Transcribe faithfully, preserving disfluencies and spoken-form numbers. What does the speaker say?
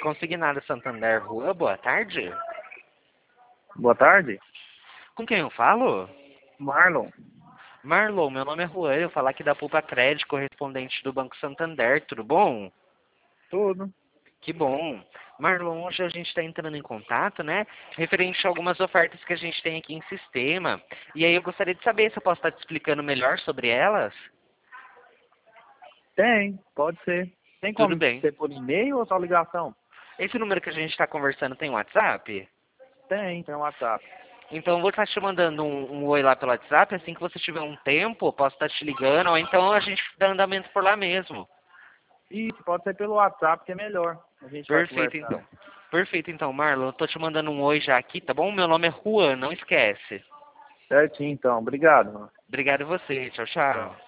Consignado Santander Rua, boa tarde. Boa tarde. Com quem eu falo? Marlon. Marlon, meu nome é Juan, eu falo aqui da Poupa Crédito, correspondente do Banco Santander, tudo bom? Tudo. Que bom. Marlon, hoje a gente está entrando em contato, né? Referente a algumas ofertas que a gente tem aqui em sistema. E aí eu gostaria de saber se eu posso estar te explicando melhor sobre elas. Tem, pode ser. Tem Tudo como bem. ser por e-mail ou só ligação? Esse número que a gente está conversando tem WhatsApp? Tem, tem um WhatsApp. Então eu vou estar te mandando um, um oi lá pelo WhatsApp, assim que você tiver um tempo, eu posso estar te ligando, ou então a gente dá andamento por lá mesmo. Isso, pode ser pelo WhatsApp que é melhor. A gente vai Perfeito, conversando. então. Perfeito, então, Marlon. Eu tô te mandando um oi já aqui, tá bom? Meu nome é Juan, não esquece. Certinho, então. Obrigado, mano. Obrigado a você. Tchau, Tchau. tchau.